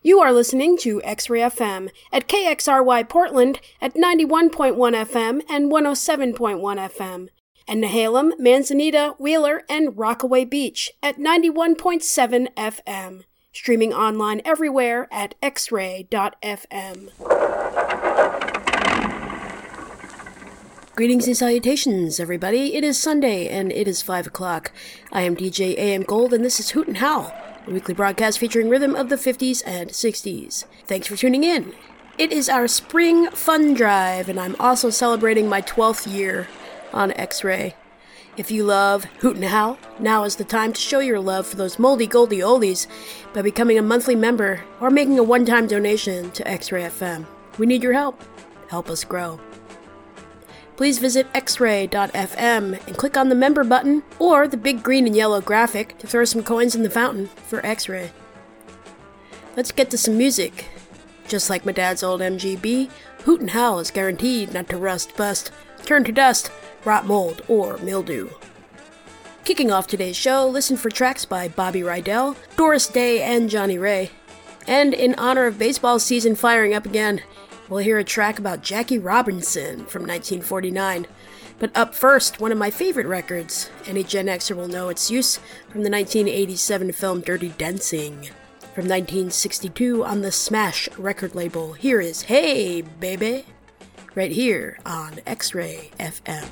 You are listening to X-Ray FM at KXRY Portland at 91.1 FM and 107.1 FM, and Nehalem, Manzanita, Wheeler, and Rockaway Beach at 91.7 FM. Streaming online everywhere at xray.fm. Greetings and salutations, everybody. It is Sunday, and it is 5 o'clock. I am DJ AM Gold, and this is Hoot and Howl, a weekly broadcast featuring rhythm of the 50s and 60s. Thanks for tuning in. It is our spring fun drive, and I'm also celebrating my 12th year on X-Ray. If you love Hoot and Howl, now is the time to show your love for those moldy goldy oldies by becoming a monthly member or making a one-time donation to X-Ray FM. We need your help. Help us grow. Please visit xray.fm and click on the member button or the big green and yellow graphic to throw some coins in the fountain for X-Ray. Let's get to some music. Just like my dad's old MGB, Hoot and Howl is guaranteed not to rust, bust, turn to dust, rot, mold, or mildew. Kicking off today's show, listen for tracks by Bobby Rydell, Doris Day, and Johnny Ray. And in honor of baseball season firing up again, we'll hear a track about Jackie Robinson from 1949. But up first, one of my favorite records. Any Gen Xer will know its use from the 1987 film Dirty Dancing. From 1962 on the Smash record label, here is Hey Baby, right here on X-Ray FM.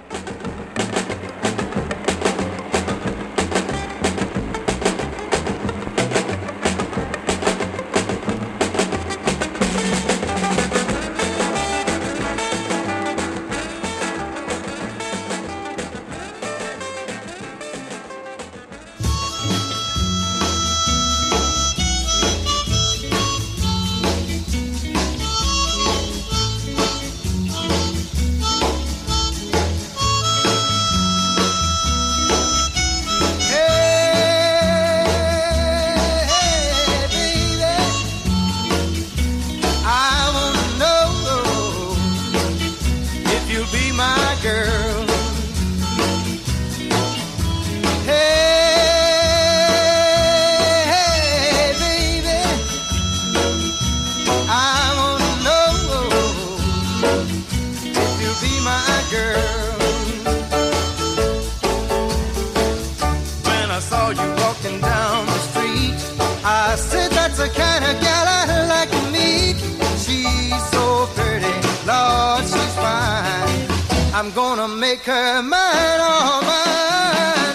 I'm gonna make her mine, all mine.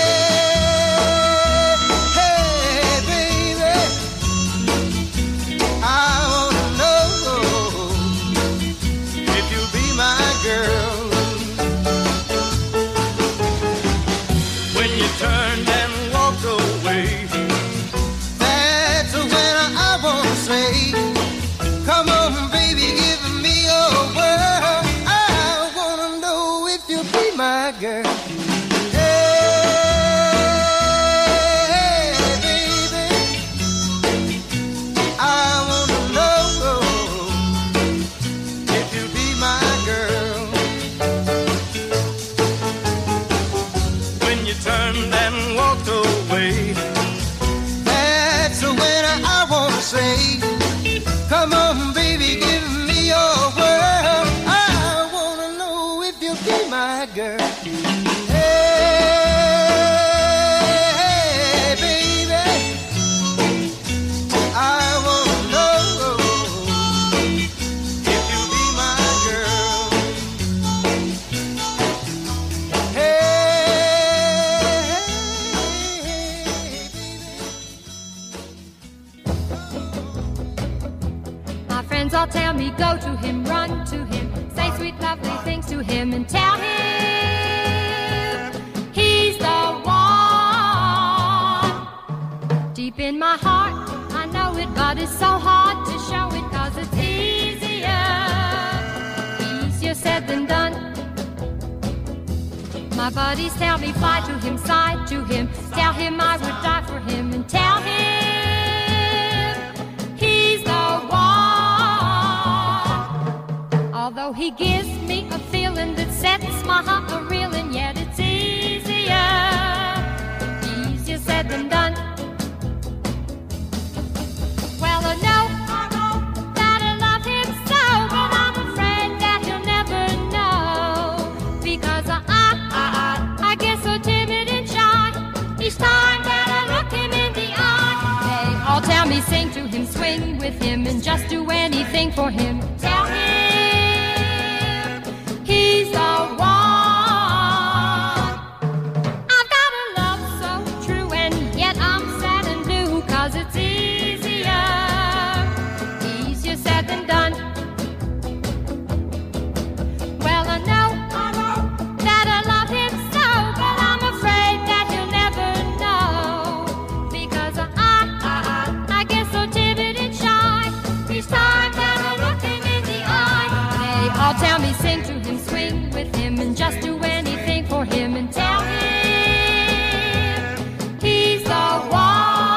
Hey, hey, baby, I wanna know if you'll be my girl. When you turned and walked away, that's when I wanna say, come on, baby, give me your word. My girl, hey, baby, I wanna know if you'll be my girl. When you turned and walked away, that's when I wanna say, come on, baby, give me your word. I wanna know if you'll be my girl. All tell me, go to him, run to him, say sweet lovely things to him, and tell him he's the one. Deep in my heart, I know it, but it's so hard to show it, 'cause it's easier said than done. My buddies tell me, fly to him, sigh to him, tell him I would die for him, and tell him he's the one. Although he gives me a feeling that sets my heart a-reeling, yet it's easier said than done. Well, sing to him, swing with him, and just do anything for him. Tell him he's the one. I've got a love so true, and yet I'm sad and blue, 'cause it's easier said than done. Well, I know that I love him so, but I'm afraid that he'll never know, because I get so timid and shy each time that I look him in the eye. They all tell me sing to him, swing with him, and just do anything for him, and tell him he's the one.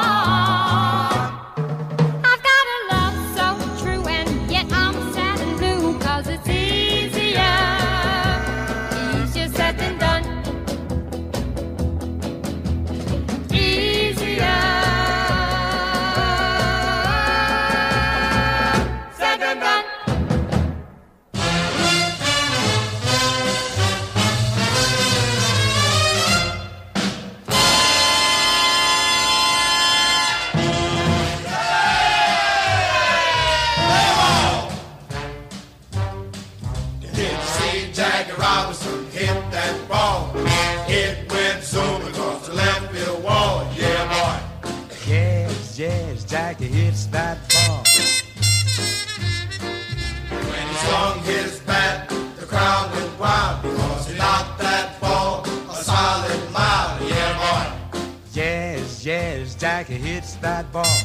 Jackie hits that ball. When he swung his bat, the crowd went wild, because he knocked that ball a solid mile. Yeah, boy. Yes, Jackie hits that ball.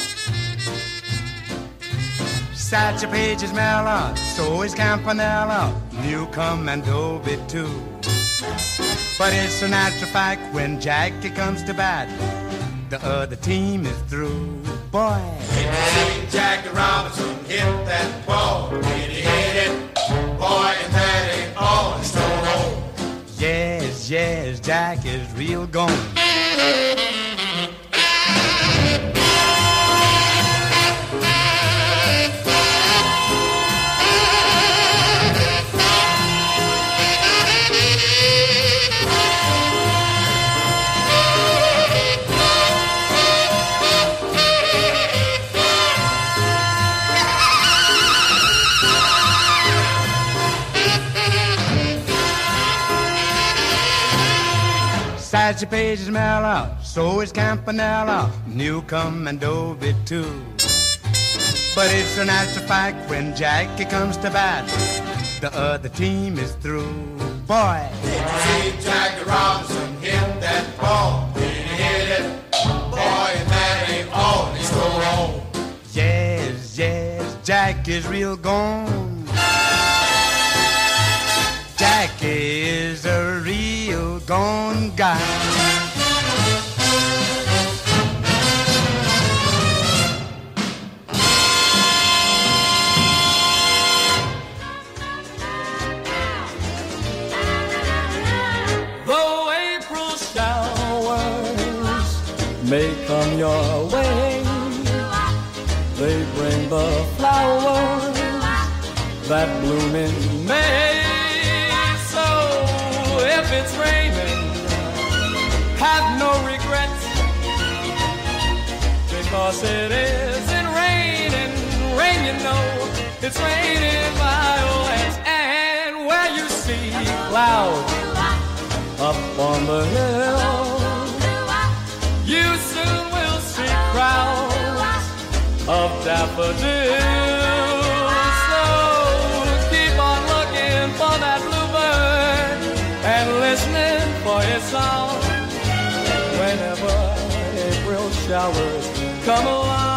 Satchel Paige is mellow, so is Campanella, Newcomb and Dovey too. But it's a natural fact when Jackie comes to bat, the other team is through. Boy, when you see Jackie Robinson hit that ball, when he hit it, boy, and that ain't all, he's thrown home. Yes, Jack is real gone. Satchel Paige is mellow, so is Campanella, Newcomb and Dovey too. But it's a natural fact when Jackie comes to bat, the other team is through. Boy, did you see Jackie Robinson hit that ball? When he hit it, boy, and that ain't all, he's thrown home. Yes, Jack is real gone. Jackie is a real gone guy. Though April showers may come your way, they bring the flowers that bloom in May. If it's raining, have no regrets, because it isn't raining. Rain, you know, it's raining violets. And where you see clouds up on the hill, you soon will see crowds of daffodils. So keep on looking for that bluebird and listening for his song whenever April showers come along.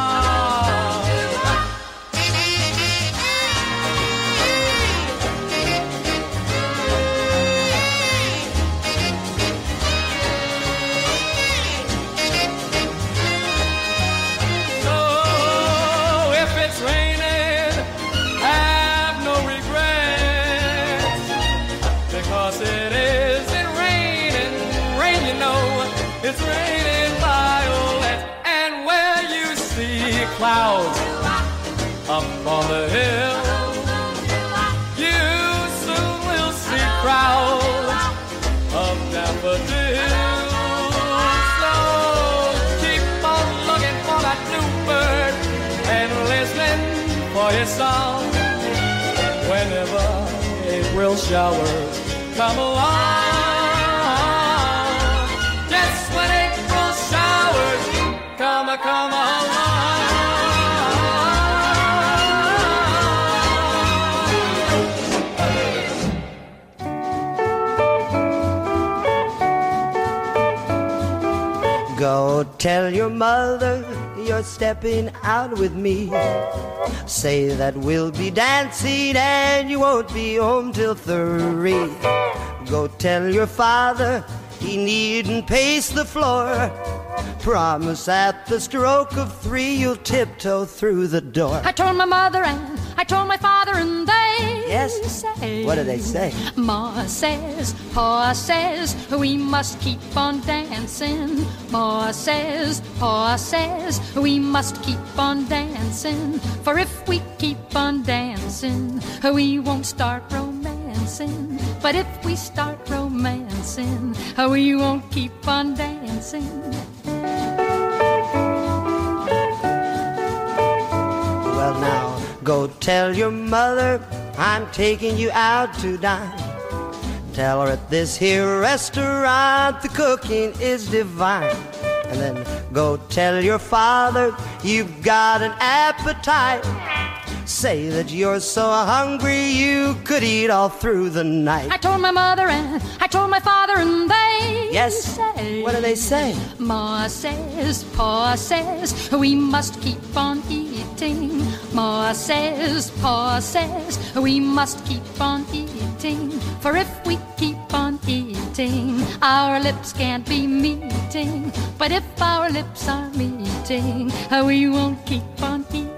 So if it's raining, have no regrets, because it isn't raining. Rain, you know, it's raining violets. And where you see clouds up on the hill, you soon will see crowds of daffodils. So keep on looking for that bluebird his song. Whenever April showers come along, just when April showers come along. Go tell your mother you're stepping out with me. Say that we'll be dancing and you won't be home till 3. Go tell your father he needn't pace the floor. Promise at the stroke of 3 you'll tiptoe through the door. I told my mother and I told my father and they Yes? say, What do they say? Ma says, Pa says, we must keep on dancing. Ma says, Pa says, we must keep on dancing. For if we keep on dancing, we won't start romancing. But if we start romancing, we won't keep on dancing. Well, now, go tell your mother I'm taking you out to dine. Tell her at this here restaurant the cooking is divine. And then go tell your father you've got an appetite. Say that you're so hungry you could eat all through the night. I told my mother and I told my father and they Yes? say, What do they say? Ma says, Pa says, we must keep on eating. Ma says, Pa says, we must keep on eating. For if we keep on eating, our lips can't be meeting. But if our lips are meeting, we won't keep on eating.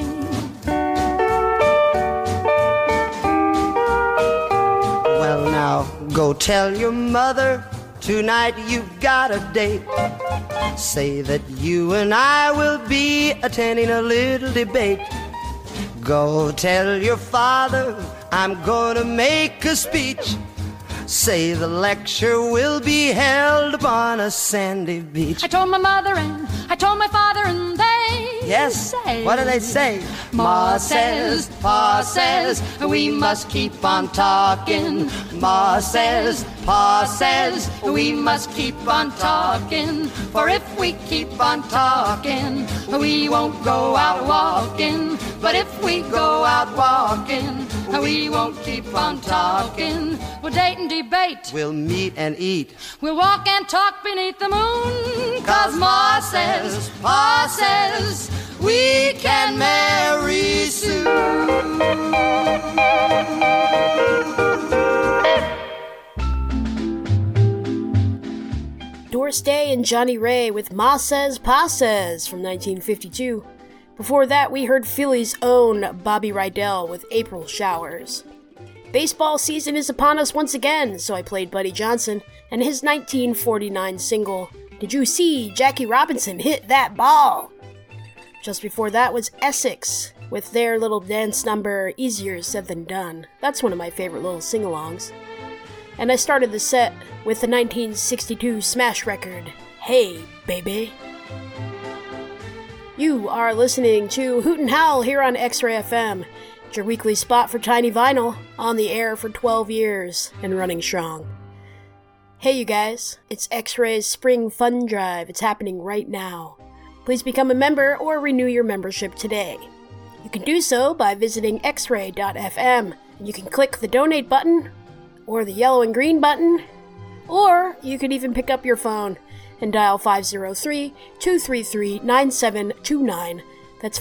Well, now, go tell your mother tonight you've got a date. Say that you and I will be attending a little debate. Go tell your father I'm gonna make a speech. Say the lecture will be held upon a sandy beach. I told my mother and I told my father and they Yes? say, What do they say? Ma says, Pa says, we must keep on talking. Ma says, Pa says, we must keep on talking. For if we keep on talking, we won't go out walking. But if we go out walking, we won't keep on talking. We'll date and debate. we'll meet and eat. We'll walk and talk beneath the moon. 'Cause Ma says, Pa says, we can marry soon. Doris Day and Johnny Ray with Ma Says, Pa Says from 1952. Before that, we heard Philly's own Bobby Rydell with April Showers. Baseball season is upon us once again, so I played Buddy Johnson and his 1949 single, Did You See Jackie Robinson Hit That Ball? Just before that was Essex with their little dance number, Easier Said Than Done. That's one of my favorite little sing-alongs. And I started the set with the 1962 smash record, Hey Baby. You are listening to Hoot and Howl here on X-Ray FM, your weekly spot for tiny vinyl, on the air for 12 years and running strong. Hey you guys, it's X-Ray's Spring Fun Drive. It's happening right now. Please become a member or renew your membership today. You can do so by visiting xray.fm. You can click the donate button, or the yellow and green button, or you can even pick up your phone and dial 503-233-9729. That's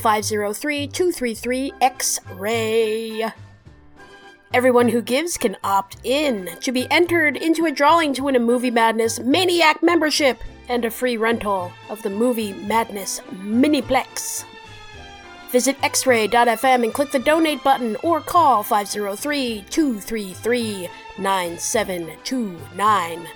503-233-X-Ray. Everyone who gives can opt in to be entered into a drawing to win a Movie Madness Maniac membership and a free rental of the Movie Madness Miniplex. Visit xray.fm and click the donate button or call 503-233-9729.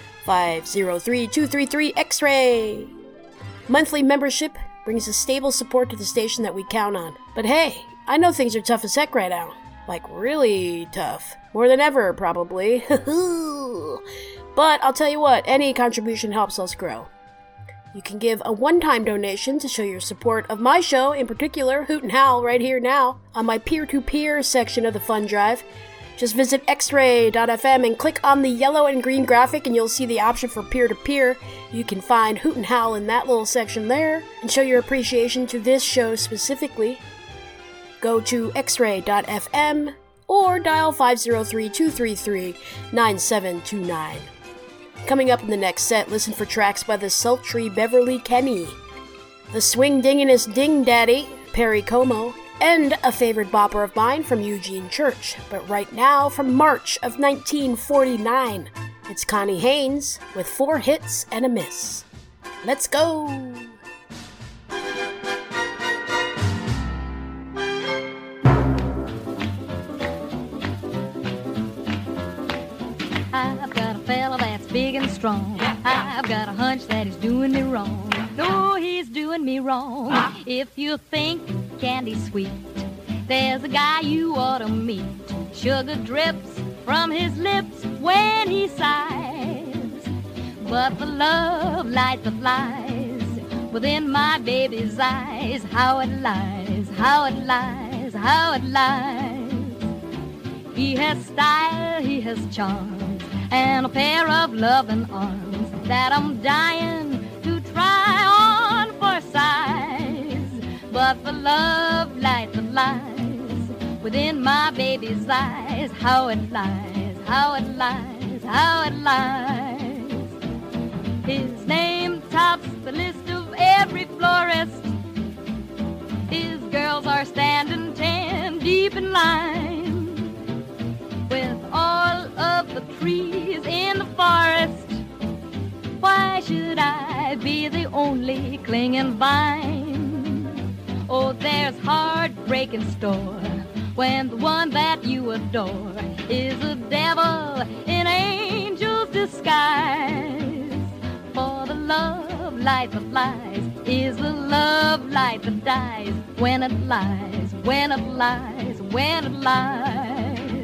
503-233-X-Ray. Monthly membership brings a stable support to the station that we count on. But hey, I know things are tough as heck right now. Like really tough. More than ever, probably. But I'll tell you what, any contribution helps us grow. You can give a one-time donation to show your support of my show, in particular, Hoot and Howl, right here now, on my peer-to-peer section of the fund drive. Just visit xray.fm and click on the yellow and green graphic and you'll see the option for peer-to-peer. You can find Hoot and Howl in that little section there and show your appreciation to this show specifically. Go to xray.fm or dial 503-233-9729. Coming up in the next set, listen for tracks by the sultry Beverly Kenney, the swing dinginest Ding Daddy, Perry Como, and a favorite bopper of mine from Eugene Church. But right now, from March of 1949, it's Connie Haynes with 4 hits and a miss. Let's go! I've got a fella that's big and strong. I've got a hunch that he's doing me wrong. No, he's doing me wrong. If you think candy's sweet, there's a guy you ought to meet. Sugar drips from his lips when he sighs, but the love light that lies within my baby's eyes, how it lies, how it lies, how it lies. He has style, he has charm, and a pair of loving arms that I'm dying to try on for size. But the love light that lies within my baby's eyes, how it lies, how it lies, how it lies. His name tops the list of every florist. His girls are standing 10 deep in line. With all of the trees in the forest, why should I be the only clinging vine? Oh, there's heartbreak in store when the one that you adore is a devil in angel's disguise. For the love light that lies is the love light that dies when it lies, when it lies, when it lies.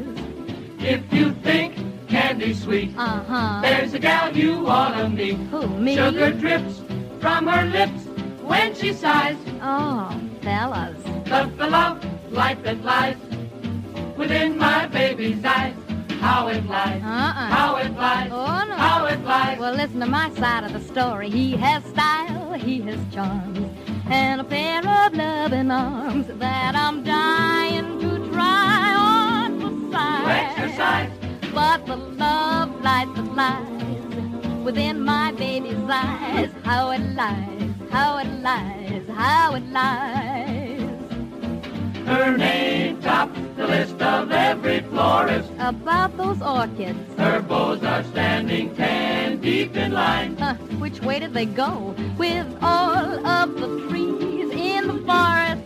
If you think candy's sweet, there's a gal you ought to meet. Who, me? Sugar drips from her lips when she sighs. Oh, fellas. But the love light that lies within my baby's eyes, how it lies, how it lies, Oh, no. how it lies. Well, listen to my side of the story. He has style, he has charms, and a pair of loving arms that I'm dying to try on for size. Exercise. But the love light that lies within my baby's eyes, how it lies, how it lies, how it lies. Her name tops the list of every florist. About those orchids, Her bows are standing 10 deep in line. which way did they go with all of the trees in the forest?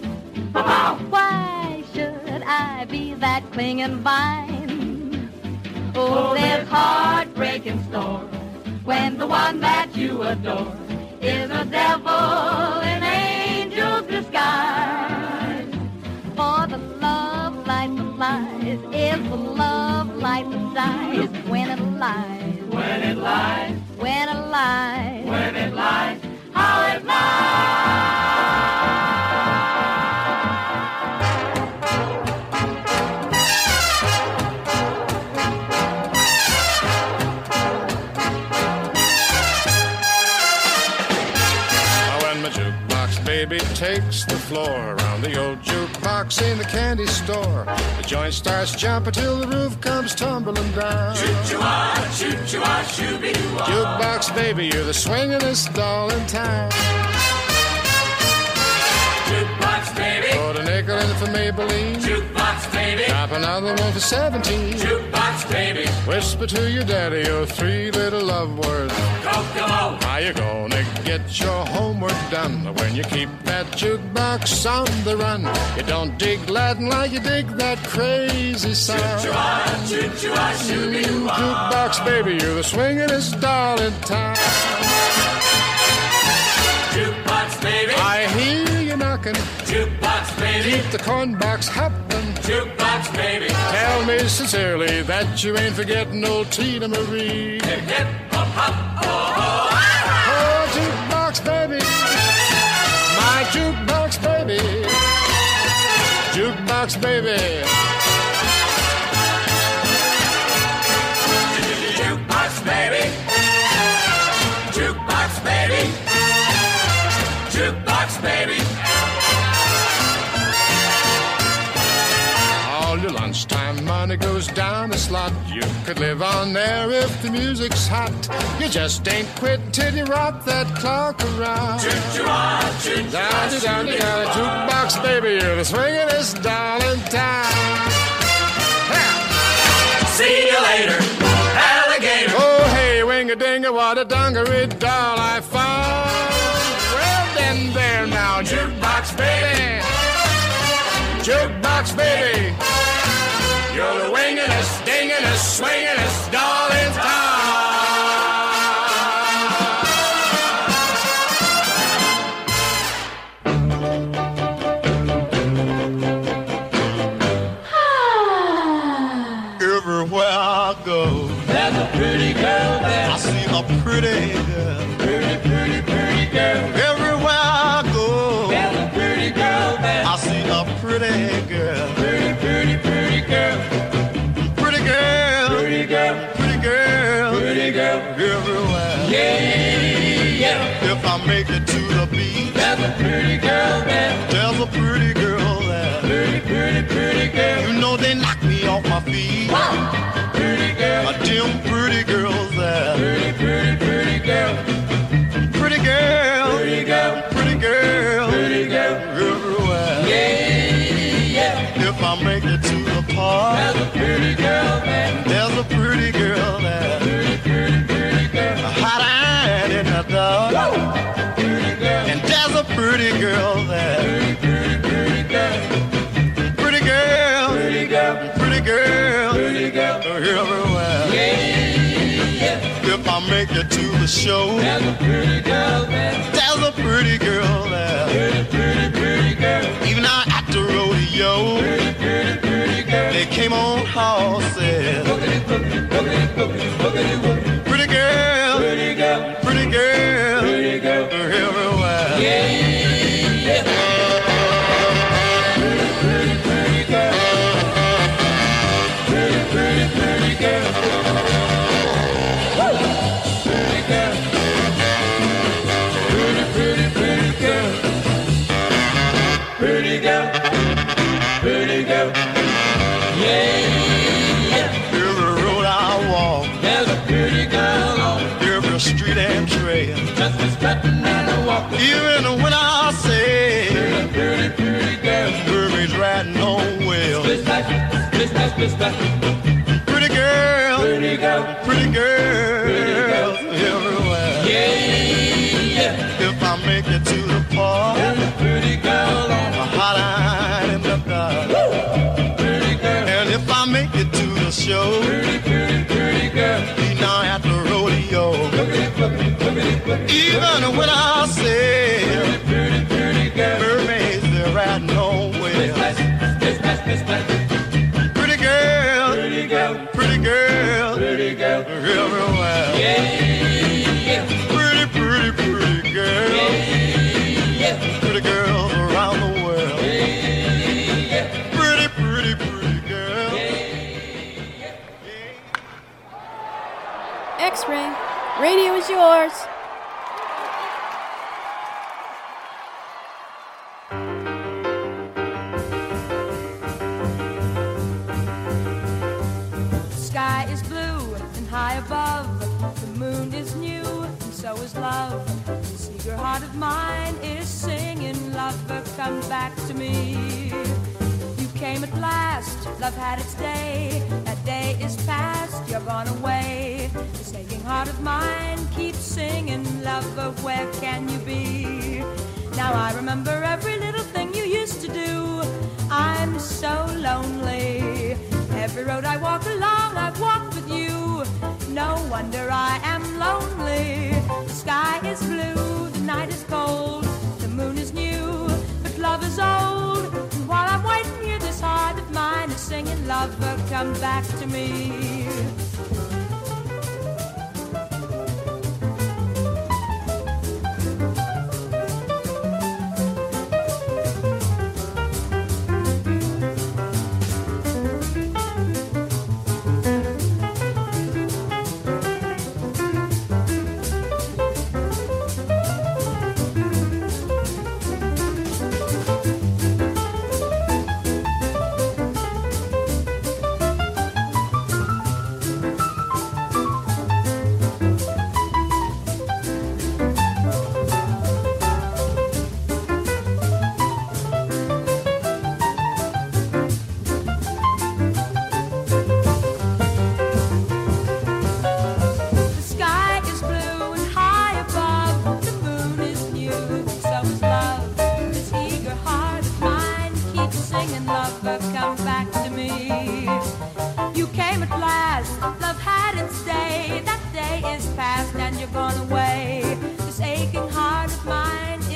Why should I be that clinging vine? Oh, there's heartbreak in store when the one that you adore is a devil in angel's disguise. For the love light that lies is the love light that dies when it lies, When it lies, when it lies. when it lies, how it lies. When my jukebox baby takes the floor around the old jukebox in the candy store, the joint starts jumping till the roof comes tumbling down. Jukebox baby, you're the swingin'est doll in town. Jukebox baby, Put a nickel in for Maybelline, jukebox baby, drop another one for 17. jukebox baby, Whisper to your daddy your 3 little love words. Kokomo, How you gonna get your homework done when you keep that jukebox on the run? You don't dig Latin like you dig that crazy sound. Jukebox baby, you're the swingin'est doll in town. jukebox baby, I hear you knocking, jukebox baby, keep the corn box hopping. jukebox baby, Tell me sincerely that you ain't forgetting old Tina Marie. hip hip hop hop, oh, oh, Oh, jukebox jukebox baby, my jukebox baby, jukebox baby. Jukebox baby, jukebox baby, jukebox baby. All your lunchtime money goes down the slot. You could live on there if the music's hot. You just ain't quit till you rock that clock around. Down, jukebox baby, you're the swingin'est doll in town. See you later, alligator. Oh, hey, wing-a-ding-a, what a dungaree doll I found. Well, then there now, jukebox baby, jukebox baby. You're the wingingest, dingingest, swingingest doll in town. Everywhere I go, There's a pretty girl there. I see a pretty girl. Pretty, pretty, pretty girl. Everywhere I go, There's a pretty girl there. I see a pretty girl. Pretty, pretty, pretty girl. Pretty girl, Pretty girl. pretty girl, Pretty girl. everywhere. Yeah, yeah. If I make it to the beach, There's a pretty girl there. there's a pretty girl there. Pretty, pretty, pretty girl. You know they knock me off my feet. Pretty girl. A dim pretty girls there. Pretty, pretty, pretty girl. Pretty girl, Pretty girl. pretty girl, Pretty girl. everywhere. Yeah, yeah. If I make it to the park, There's a pretty girl there. there's a pretty girl there. Pretty, pretty, pretty girl. Hot-eyed in the dark, Pretty girl. and there's a pretty girl there. Pretty, pretty, pretty girl. Pretty girl, Pretty girl. pretty girl, Pretty girl. everywhere. Yeah, yeah. If I make it to the show, There's a pretty girl there. there's a pretty girl there. Pretty, pretty, pretty girl. Even out at the rodeo, Pretty, pretty, pretty girl. they came on horses. Boogity, boogity, boogity, boogity, boogity, boogity. Pretty girl, Pretty girl. pretty girl, Pretty girl. everywhere. Yeah, yeah. Pretty, pretty, pretty girl. Pretty, pretty, pretty girl. Woo! Pretty girl. Pretty, pretty, pretty girl. Pretty girl. Pretty girl. Yeah, yeah. Every road I walk, There's a pretty girl on every street and trail. just a stepping and a walking. Even when I say, Pretty, pretty girl. Hermes riding on well. Splish back, splish back, splish back. Pretty girl, Pretty girl. pretty girl, Pretty girl. everywhere. Yeah, yeah. If I make it to the park, There's a pretty girl on a hot-eyed in the dark. pretty girl. And if I make it to the show, Pretty, pretty, pretty girl. be now at the rodeo. Boogity, boogity, boogity, boogity. Even when I say, Pretty, pretty girl. Hermes, they're riding on Splish well. back, splish back, splish back. Pretty girl, Pretty girl. pretty girl, Pretty girl. everywhere. Yeah, yeah. Pretty, pretty, pretty girl. Yeah, Pretty girls around the world. yeah. Pretty, pretty, pretty girl. X-Ray. Radio is yours. The sky is blue and high above. The moon is new and so is love. This eager heart of mine is singing, lover, come back to me. You came at last, love had its day. That day is past, you're gone away. This aching heart of mine keeps singing, lover, where can you be? Now I remember every little thing you used to do. I'm so lonely. Every road I walk along, I've walked with you. No wonder I am lonely. The sky is blue, the night is cold, the moon is new, but love is old. And while I'm waiting here, this heart of mine is singing, lover, come back to me.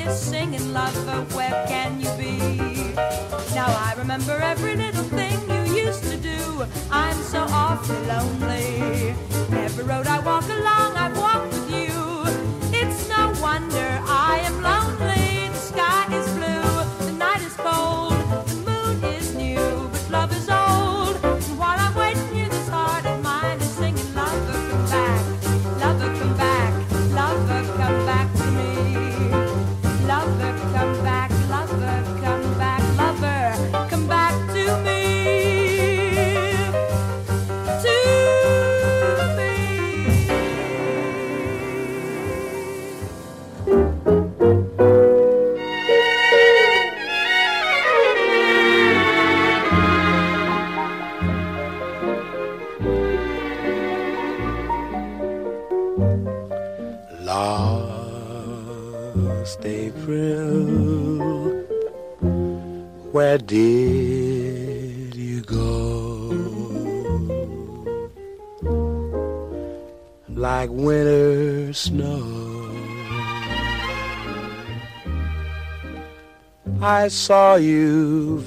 is singing, lover, where can you be? Now I remember every little thing you used to do. I'm so awfully lonely. Every road I walk along, I've walked with you. It's no wonder I am lonely. The sky is blue, the night is cold, the moon is new, but love is old. And while I'm waiting here, this heart of mine is singing, lover, come back, lover, come back, lover, come back to me. Lover, come back, lover, come back, lover, come back to me. Lost April, where did you go? Like winter snow, I saw you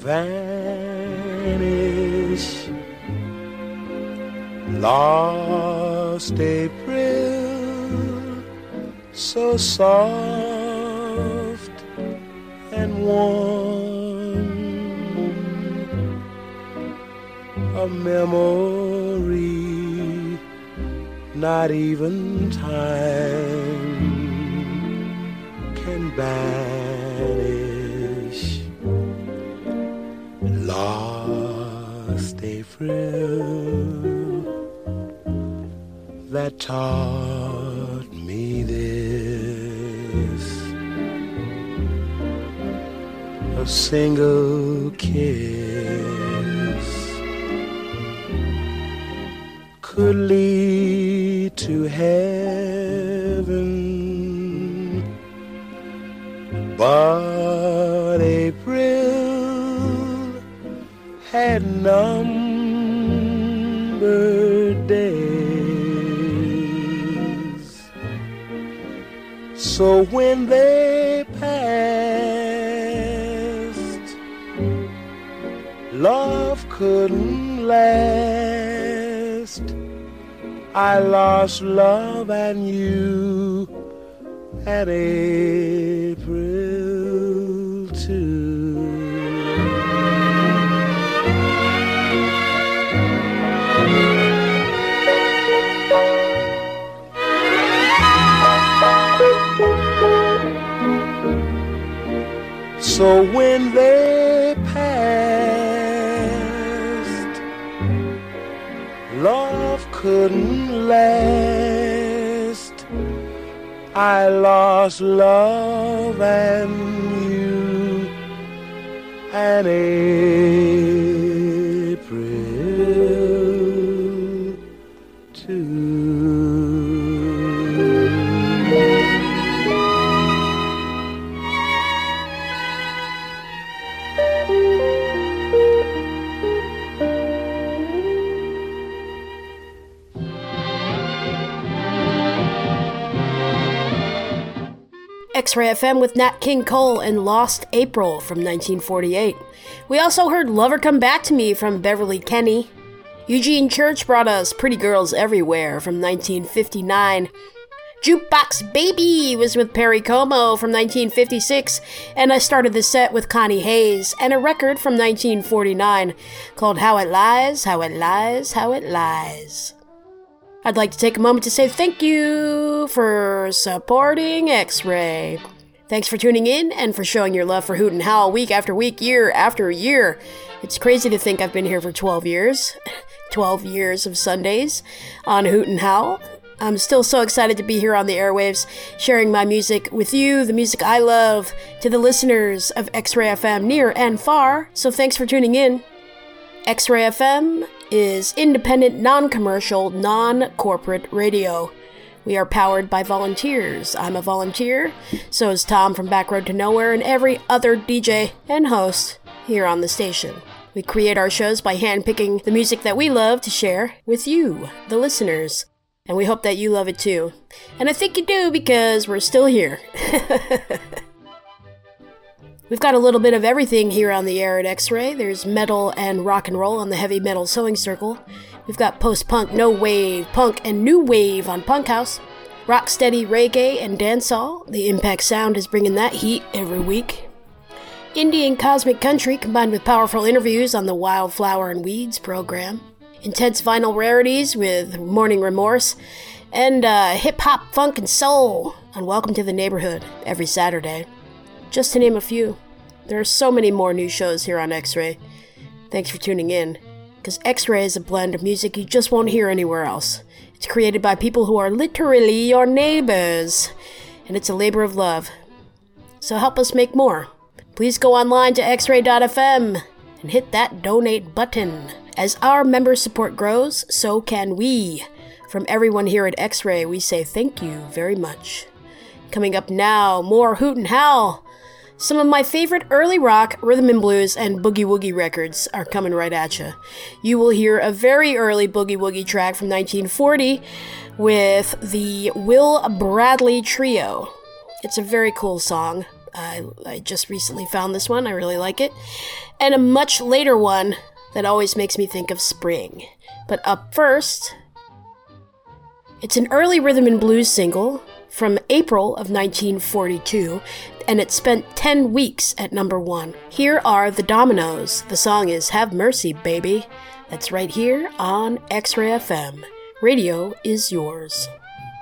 vanish. Lost April, so soft and warm, a memory not even time can banish. Lost April, that taught me this: a single kiss could lead to heaven, but April had numbered days. So when they passed, love couldn't last. I lost love and you and April too. So when they passed, love couldn't last. I lost love and you and April too. X-Ray FM with Nat King Cole and Lost April from 1948. We also heard Lover Come Back to Me from Beverly Kenny. Eugene Church brought us Pretty Girls Everywhere from 1959. Jukebox Baby was with Perry Como from 1956, and I started the set with Connie Hayes and a record from 1949 called How It Lies, How It Lies, How It Lies. I'd like to take a moment to say thank you for supporting X-Ray. Thanks for tuning in and for showing your love for Hoot and Howl week after week, year after year. It's crazy to think I've been here for 12 years. 12 years of Sundays on Hoot and Howl. I'm still so excited to be here on the airwaves, sharing my music with you, the music I love, to the listeners of X-Ray FM near and far. So thanks for tuning in. X-Ray FM is independent, non-commercial, non-corporate radio. We are powered by volunteers. I'm a volunteer, so is Tom from Backroad to Nowhere and every other DJ and host here on the station. We create our shows by handpicking the music that we love to share with you, the listeners. And we hope that you love it too. And I think you do because we're still here. We've got a little bit of everything here on the air at X-Ray. There's metal and rock and roll on the Heavy Metal Sewing Circle. We've got post-punk, no wave, punk, and new wave on Punk House. Rocksteady, reggae, and dancehall. The Impact Sound is bringing that heat every week. Indie and cosmic country combined with powerful interviews on the Wildflower and Weeds program. Intense vinyl rarities with Morning Remorse. And hip-hop, funk, and soul on Welcome to the Neighborhood every Saturday. Just to name a few. There are so many more new shows here on X-Ray. Thanks for tuning in, because X-Ray is a blend of music you just won't hear anywhere else. It's created by people who are literally your neighbors, and it's a labor of love. So help us make more. Please go online to xray.fm and hit that donate button. As our member support grows, so can we. From everyone here at X-Ray, we say thank you very much. Coming up now, more Hoot and Howl. Some of my favorite early rock, rhythm and blues, and boogie-woogie records are coming right at you. You will hear a very early boogie-woogie track from 1940 with the Will Bradley Trio. It's a very cool song. I just recently found this one. I really like it. And a much later one that always makes me think of spring. But up first, it's an early rhythm and blues single from April of 1942, and it spent 10 weeks at number 1. Here are the Dominoes. The song is Have Mercy, Baby. That's right here on X-Ray FM. Radio is yours.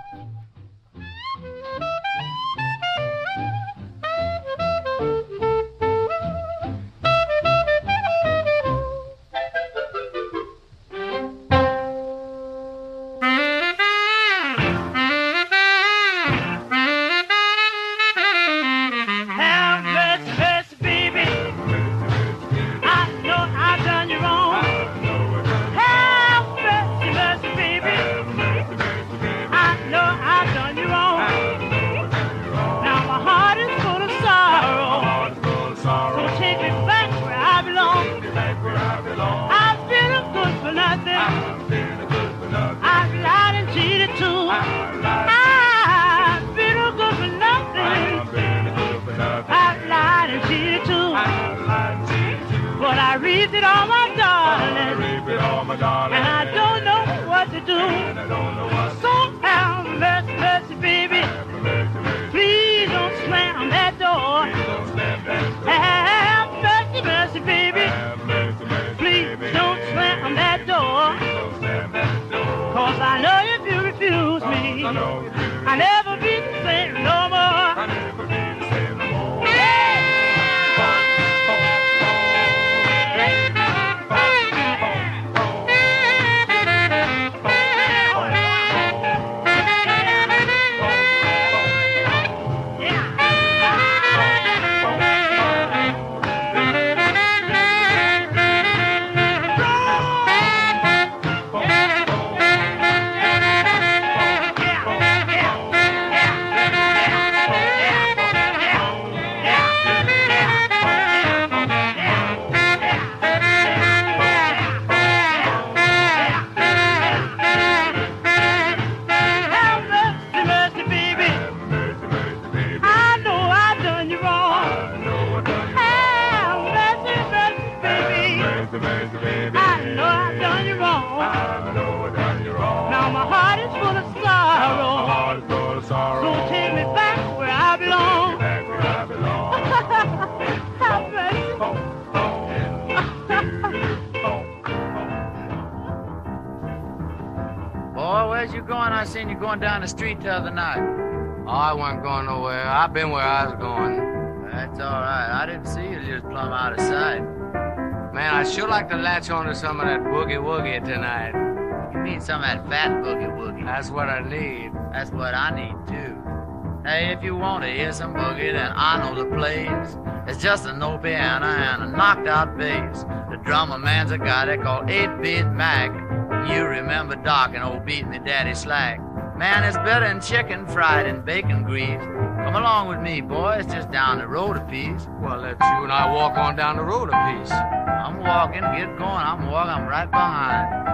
Down the street the other night. Oh, I wasn't going nowhere. I've been where I was going. That's all right. I didn't see you just plumb out of sight. Man, I'd sure like to latch on to some of that boogie-woogie tonight. You mean some of that fat boogie-woogie? That's what I need. That's what I need, too. Hey, if you want to hear some boogie, then I know the place. It's just a no piano and a knocked-out bass. The drummer man's a guy they call 8-Bit Mac. You remember Doc and old Beat Me Daddy Slack. Man, it's better than chicken fried in bacon grease. Come along with me, boy. It's just down the road a piece. Well, let you and I walk on down the road a piece. I'm walking. Get going. I'm walking. I'm right behind.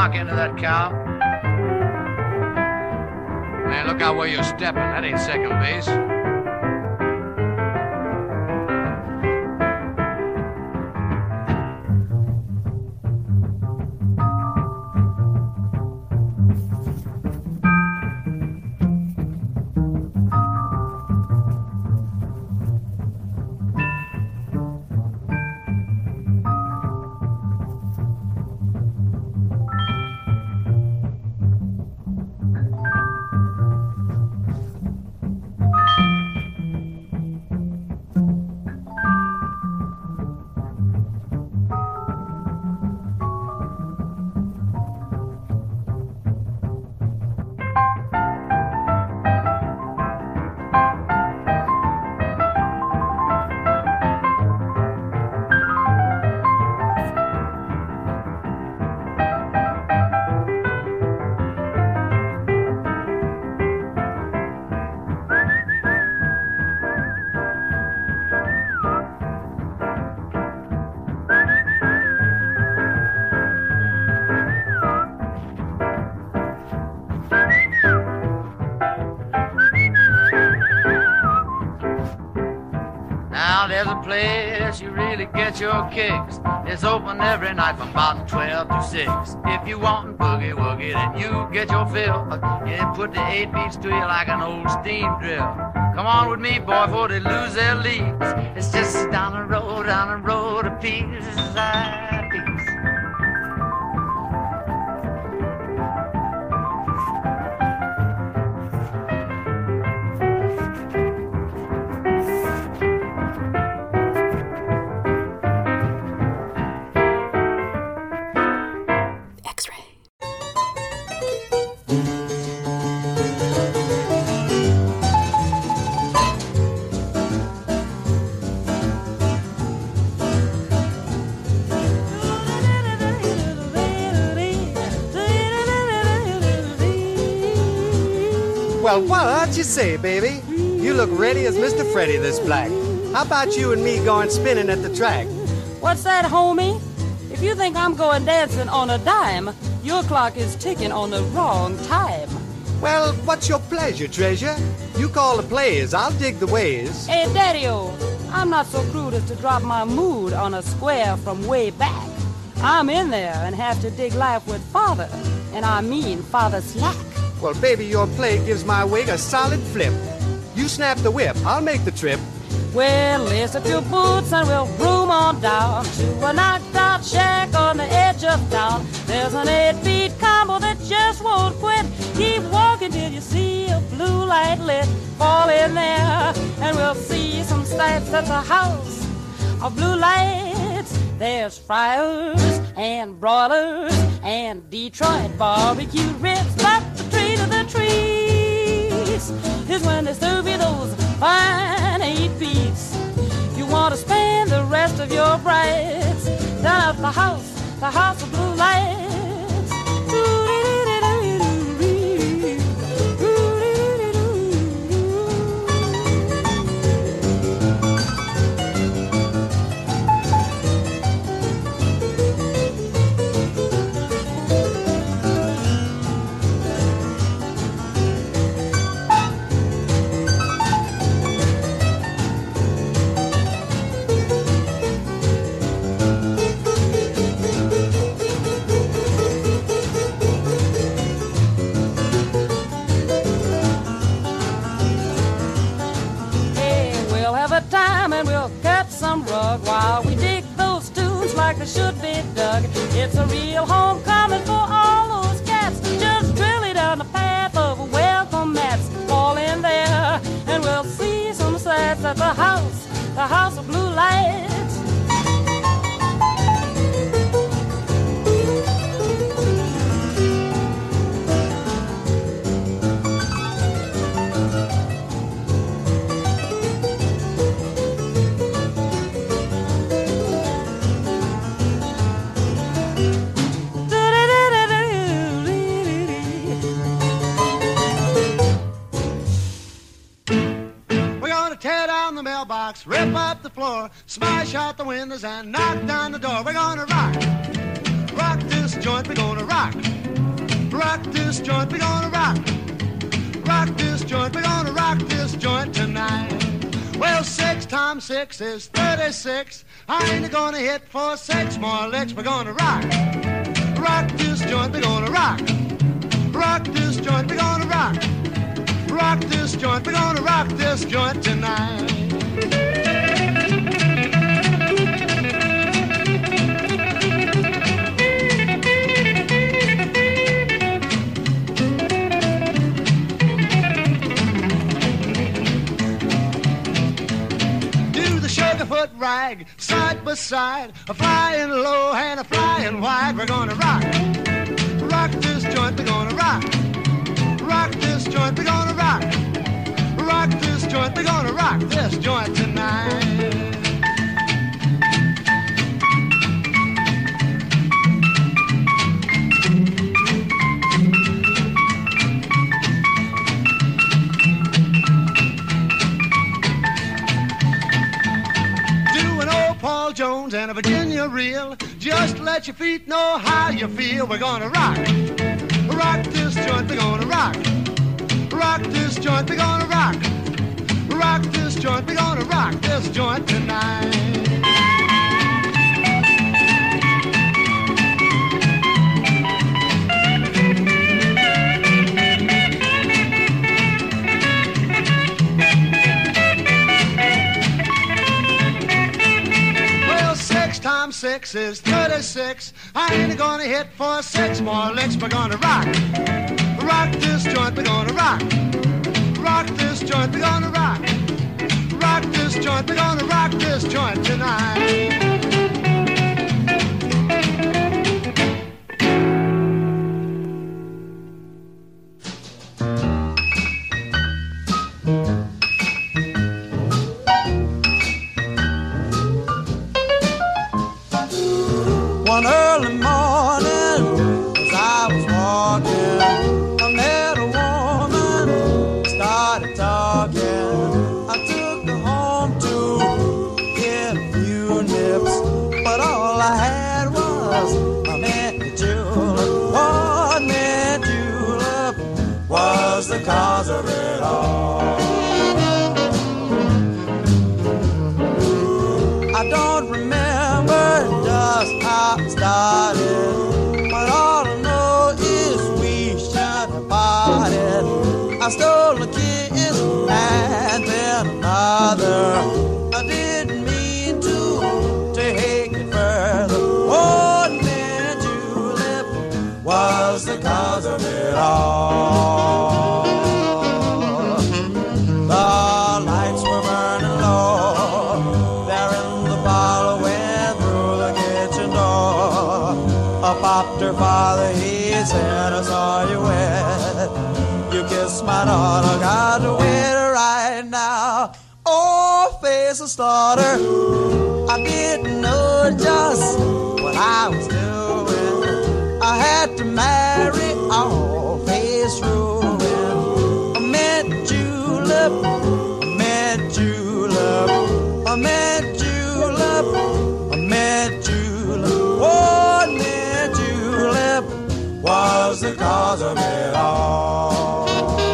knock into that cow. Man, look out where you're stepping. That ain't second base. Now there's a place you really get your kicks. It's open every night from about 12 to 6. If you want boogie woogie, then you get your fill. Yeah, put the 8 beats to you like an old steam drill. Come on with me, boy, before they lose their leads. It's just down the road, a piece by piece. Well, what you say, baby? You look ready as Mr. Freddie this black. How about you and me going spinning at the track? What's that, homie? If you think I'm going dancing on a dime, your clock is ticking on the wrong time. Well, what's your pleasure, treasure? You call the plays, I'll dig the ways. Hey, Daddy-o, I'm not so crude as to drop my mood on a square from way back. I'm in there and have to dig life with father, and I mean father slack. Well, baby, your play gives my wig a solid flip. You snap the whip, I'll make the trip. Well, lace up your boots and we'll room on down to a knocked-out shack on the edge of town. There's an 8-beat combo that just won't quit. Keep walking till you see a blue light lit. Fall in there and we'll see some sights. That's a house of blue lights. There's fryers and broilers and Detroit barbecue ribs. But the treat of the treats is when they serve you those fine 8 beats. You want to spend the rest of your brights down at the house of blue lights. While we dig those tunes like they should be dug. It's a real homecoming for all those cats. Just really down the path of welcome mats. Fall in there and we'll see some sights at the house of blue lights. Rip up the floor, smash out the windows and knock down the door. We're gonna rock to this joint, we're gonna rock. Rock this joint, we're gonna rock. Rock this joint, we're gonna rock this joint tonight. Well, 6 times 6 is 36. I ain't gonna hit for 6 more licks. We're gonna rock. Rock this joint, we're gonna rock. Rock this joint, we're gonna rock. Rock this joint, we're gonna rock this joint tonight. Sugarfoot rag, side by side, a flying low and a flying wide. We're gonna rock, rock this joint. We're gonna rock, rock this joint. We're gonna rock, rock this joint. We're gonna rock this joint tonight. Paul Jones and a Virginia reel. Just let your feet know how you feel. We're gonna rock, rock this joint. We're gonna rock, rock this joint. We're gonna rock, rock this joint. We're gonna rock this joint tonight. Times 6 is 36. I ain't gonna hit for 6 more licks. We're gonna rock, rock this joint. We're gonna rock, rock this joint. We're gonna rock, rock this joint. We're gonna rock this joint tonight. One early morning, as I was walking, I met a woman, started talking. I took her home to get a few nips, but all I had was a mint julep. One mint julep was the cause of it all. I don't remember just how it started, but all I know is we should have parted. I stole a kiss and then another. I didn't mean to take it further. One mint julep was the cause of it all. The lights were burning low there in the parlor. Went through the kitchen door. I popped her father, he said, I saw you wet. You kissed my daughter, got to wait right now. Oh, face of slaughter, I didn't know just what I was doing. I had to marry all face ruin. A mint julep, a mint julep, a mint julep, a mint julep. One mint julep was the cause of it all.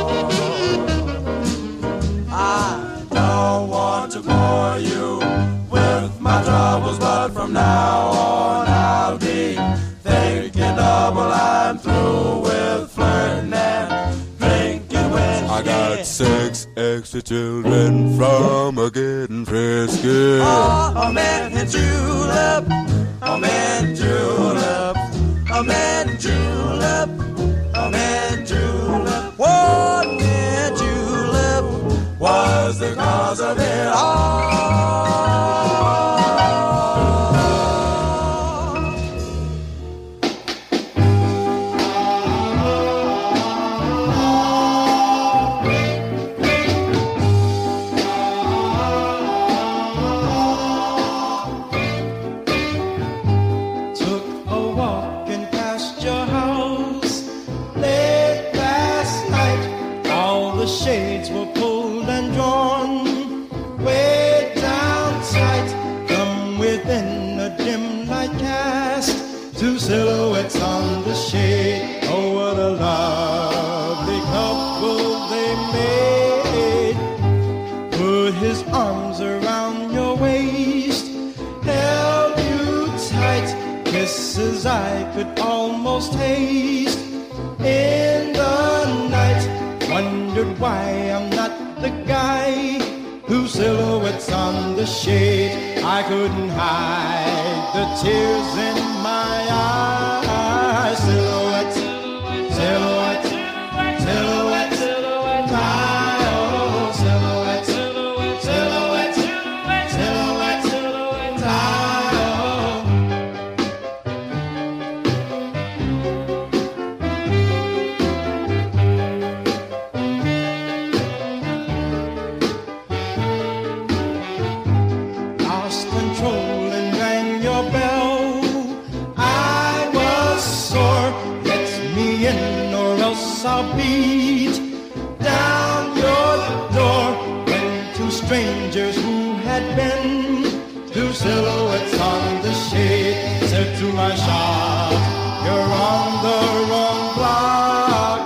I don't want to bore you with my troubles, but from now on I'll be thinking double. I'm through with flirting and drinking whiskey. I got 6 extra children from a getting frisky. Oh, a mint julep, a mint julep, a mint julep, a mint julep. One mint julep was the cause of it all. Shades were pulled and drawn way down tight. From within a dim light cast 2 silhouettes on lost haste in the night. Wondered why I'm not the guy whose silhouette's on the shade. I couldn't hide the tears in my eyes. Silhouette, silhouette, silhouette, silhouette, my old silhouette, silhouette, silhouette, silhouette, silhouette, my old. Lost control and rang your bell. I was sore. Let me in or else I'll beat down your door. When two strangers who had been two silhouettes on the shade said to my shop, you're on the wrong block.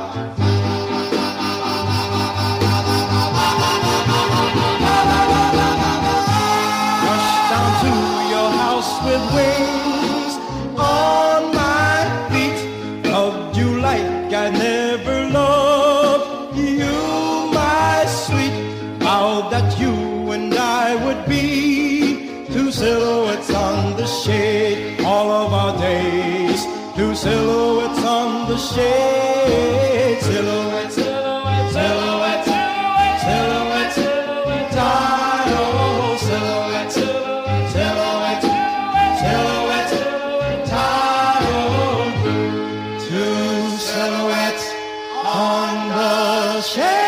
Rushed down to your house with wings on my feet. Loved you like I never loved you, my sweet. Vowed that you and I would be two silhouettes on the shade all of our days. Two silhouettes on the shade. Silhouette, silhouette, silhouette, silhouette, silhouette, oh, silhouette, silhouette, silhouette, silhouette, oh, two silhouettes on the shade.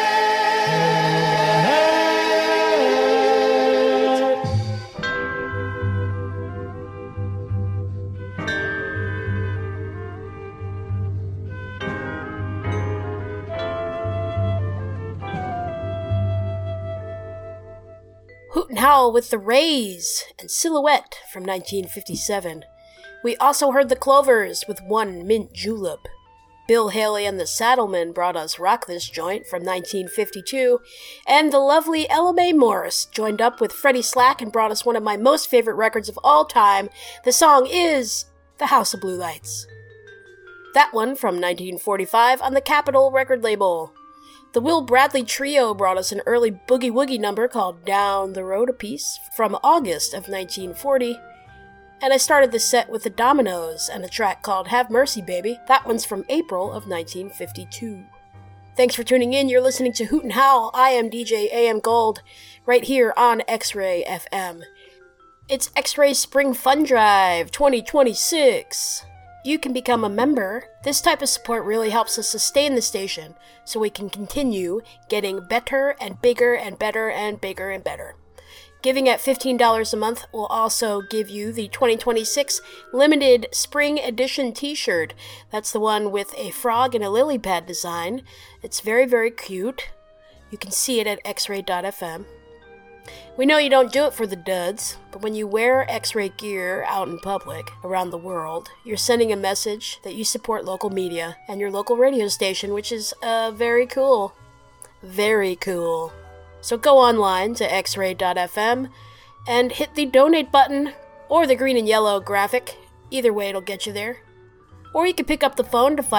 Hoot and Howl with the Rays and Silhouette from 1957. We also heard the Clovers with One Mint Julep. Bill Haley and the Saddlemen brought us Rock This Joint from 1952, and the lovely Ella Mae Morris joined up with Freddie Slack and brought us one of my most favorite records of all time. The song is The House of Blue Lights. That one from 1945 on the Capitol record label. The Will Bradley Trio brought us an early boogie-woogie number called Down the Road a Piece from August of 1940. And I started the set with the Dominoes and a track called Have Mercy Baby. That one's from April of 1952. Thanks for tuning in. You're listening to Hoot and Howl. I am DJ AM Gold, right here on X-Ray FM. It's X-Ray Spring Fun Drive 2026. You can become a member. This type of support really helps us sustain the station so we can continue getting better and bigger and better and bigger and better. Giving at $15 a month will also give you the 2026 limited spring edition t-shirt. That's the one with a frog and a lily pad design. It's very, very cute. You can see it at xray.fm. We know you don't do it for the duds, but when you wear X-Ray gear out in public around the world, you're sending a message that you support local media and your local radio station, which is very cool. Very cool. So go online to xray.fm and hit the donate button or the green and yellow graphic. Either way, it'll get you there. Or you can pick up the phone to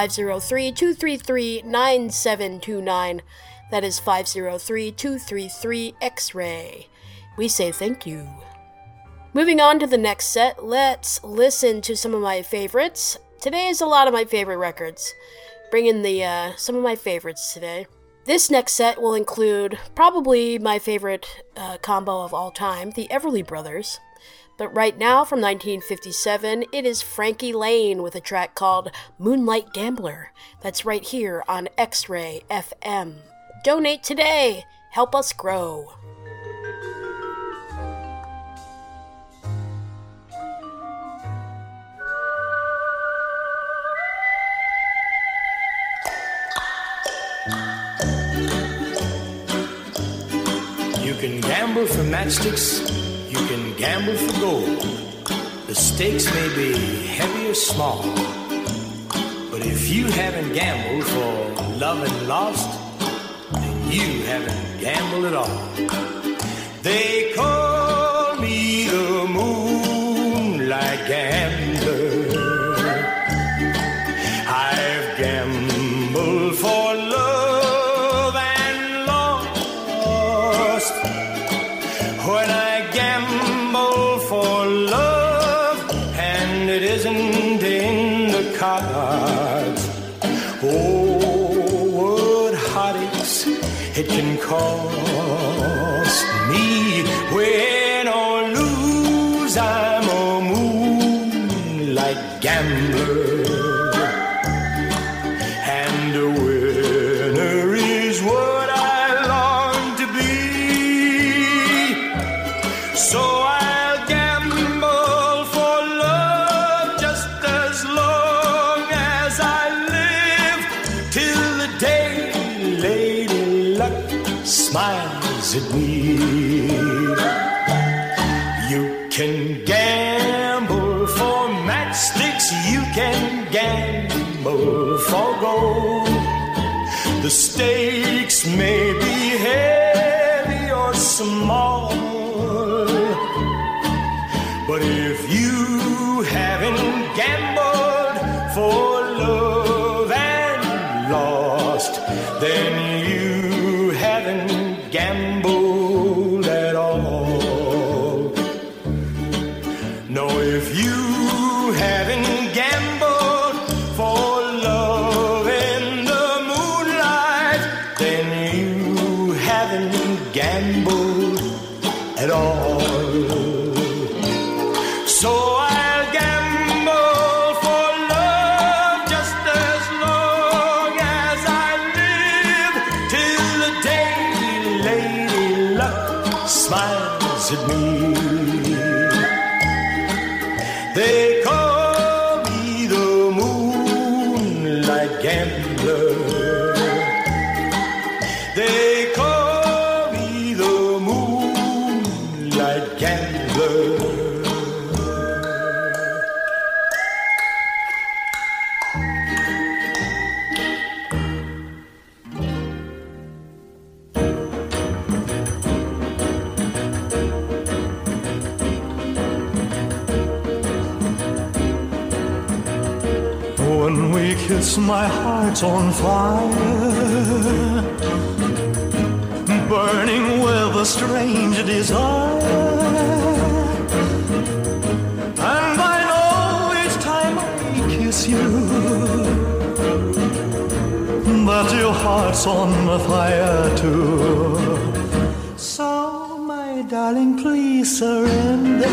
503-233-9729. That is 503-233-X-Ray. We say thank you. Moving on to the next set, let's listen to some of my favorites. Today is a lot of my favorite records. Bringing the some of my favorites today. This next set will include probably my favorite combo of all time, the Everly Brothers. But right now, from 1957, it is Frankie Lane with a track called Moonlight Gambler. That's right here on X-Ray FM. Donate today. Help us grow. You can gamble for matchsticks, you can gamble for gold. The stakes may be heavy or small, but if you haven't gambled for love and lost, then you haven't gambled at all. They call me the moonlight gambler. it can cost me. Win or lose, I'm a moonlight gambler. And a winner is what I long to be. So I'll gamble for love just as long as I live, till the day Lady Luck smiles at me. You can gamble for matchsticks, you can gamble for gold. The stakes may be heavy or small, but if you haven't gambled for love and lost, then you haven't gambled at all. No, if you haven't gambled for love in the moonlight, then you haven't gambled at all. So I'll gamble for love just as long as I live, till the day Lady Luck smiles at me. They call me the moonlight gambler. They call me the moonlight gambler. When we kiss, my heart's on fire, burning with a strange desire. And I know each time I kiss you that your heart's on fire too. So, my darling, please surrender.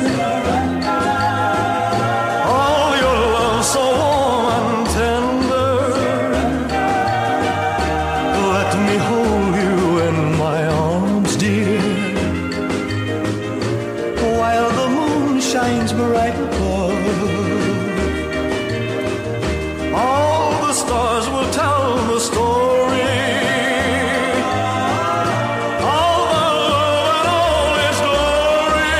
Oh, your love so warm and tender. Let me hold you in my arms, dear, while the moon shines bright above. All the stars will tell the story. All the love and all its glory.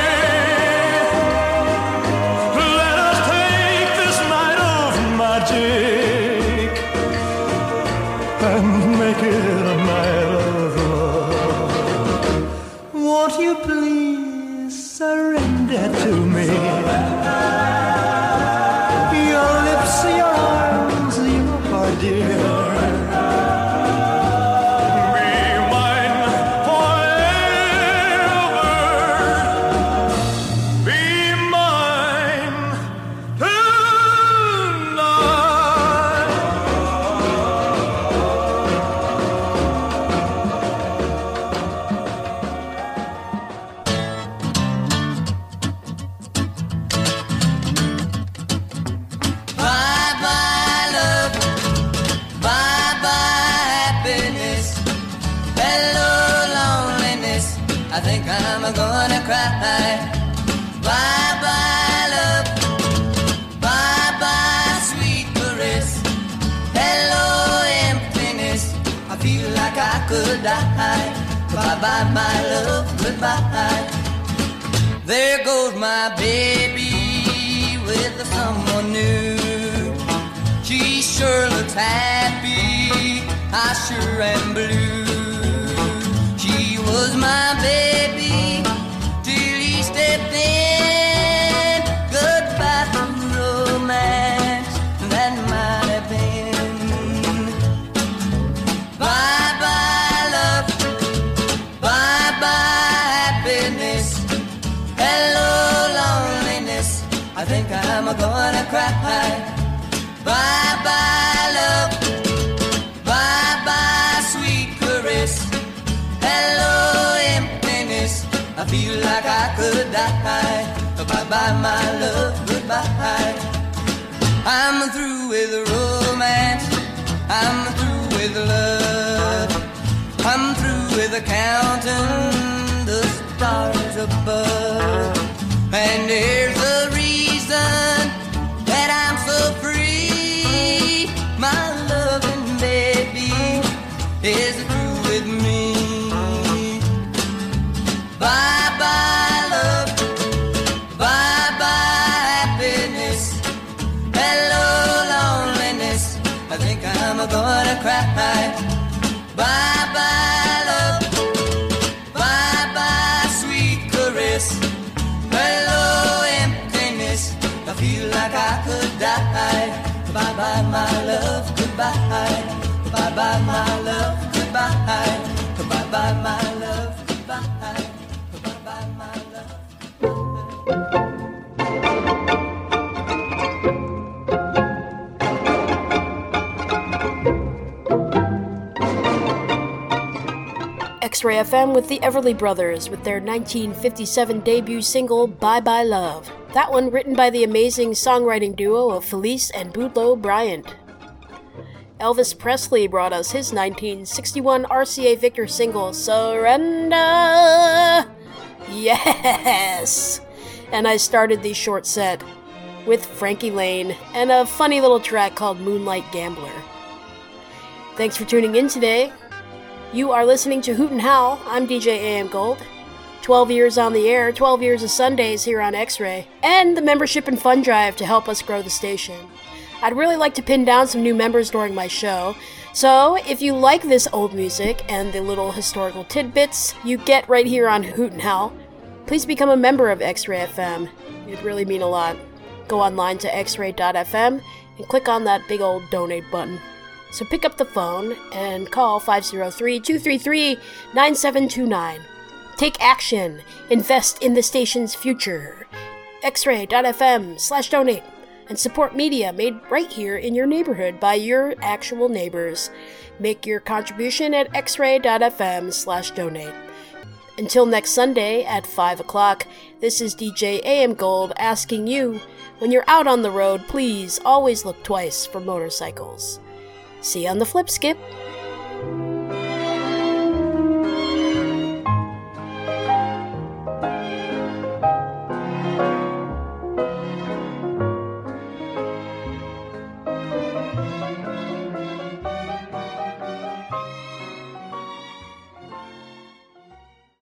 Let us take this night of magic and make it a night of love. Won't you please surrender to me? Your lips, your arms, your heart, dear. Be mine forever. Be mine tonight. Bye-bye love, bye-bye happiness, hello loneliness, I think I'm gonna cry. Bye-bye love, bye-bye sweet caress, hello emptiness, I feel like I could die. Bye-bye my love, goodbye. There goes my baby with someone new. She sure looks happy, I sure am blue. She was my baby till he stepped in. Goodbye to romance, that might have been. Bye-bye love, bye-bye happiness, hello loneliness, I think I'm gonna cry. Bye-bye love, bye-bye sweet caress, I feel like I could die. Bye-bye, my love, goodbye. I'm through with romance. I'm through with love. I'm through with counting the stars above. And here's the reason that I'm so free. My loving baby is through with me. Bye-bye love, bye-bye happiness. Hello loneliness, I think I'm gonna cry. Bye-bye love, bye-bye sweet caress. Hello emptiness, I feel like I could die. Bye-bye my love, goodbye. Bye-bye my love, goodbye. Bye-bye my love, goodbye. Bye-bye my love. X-Ray FM with the Everly Brothers with their 1957 debut single, Bye Bye Love. That one written by the amazing songwriting duo of Felice and Boudleaux Bryant. Elvis Presley brought us his 1961 RCA Victor single, Surrender! Yes! And I started the short set with Frankie Lane and a funny little track called Moonlight Gambler. Thanks for tuning in today. You are listening to Hoot and Howl. I'm DJ AM Gold. 12 years on the air, 12 years of Sundays here on X-Ray, and the membership and fund drive to help us grow the station. I'd really like to pin down some new members during my show, so if you like this old music and the little historical tidbits you get right here on Hoot and Howl, please become a member of X-Ray FM. It'd really mean a lot. Go online to xray.fm and click on that big old donate button. So pick up the phone and call 503-233-9729. Take action. Invest in the station's future. xray.fm/donate. And support media made right here in your neighborhood by your actual neighbors. Make your contribution at xray.fm/donate. Until next Sunday at 5 o'clock, this is DJ AM Gold asking you, when you're out on the road, please always look twice for motorcycles. See you on the flip, Skip.